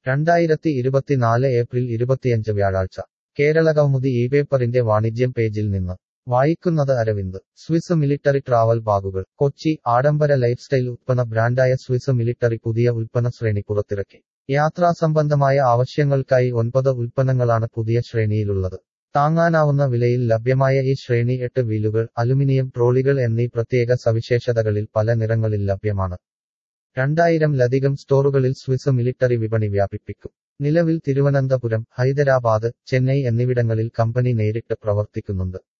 2024 April 25 വ്യാഴാഴ്ച കേരളകൗമുദി ഇപേപ്പറിന്റെ വാണിജ്യം പേജിൽ നിന്ന് വായിക്കുന്നത് അരവിന്ദ്. സ്വിസ് മിലിട്ടറി ട്രാവൽ ബാഗുകൾ. കൊച്ചി. ആഡംബര ലൈഫ്സ്റ്റൈൽ ഉത്പന്ന ബ്രാൻഡായ സ്വിസ് മിലിട്ടറി പുതിയ ഉൽപ്പന്ന ശ്രേണി പുറത്തിറക്കി. യാത്രാസംബന്ധമായ ആവശ്യങ്ങൾക്കായി 9 ഉൽപ്പന്നങ്ങളാണ് പുതിയ ശ്രേണിയിലുള്ളത്. താങ്ങാനാവുന്ന വിലയിൽ ലഭ്യമായ ഈ ശ്രേണി 8 വീലുകൾ, അലുമിനിയം ട്രോളികൾ എന്നീ പ്രത്യേക സവിശേഷതകളിൽ പല നിറങ്ങളിൽ ലഭ്യമാണ്. 2000-ലധികം സ്റ്റോറുകളിൽ സ്വിസ് മിലിട്ടറി വിപണി വ്യാപിപ്പിക്കും. നിലവിൽ തിരുവനന്തപുരം, ഹൈദരാബാദ്, ചെന്നൈ എന്നിവിടങ്ങളിൽ കമ്പനി നേരിട്ട് പ്രവർത്തിക്കുന്നുണ്ട്.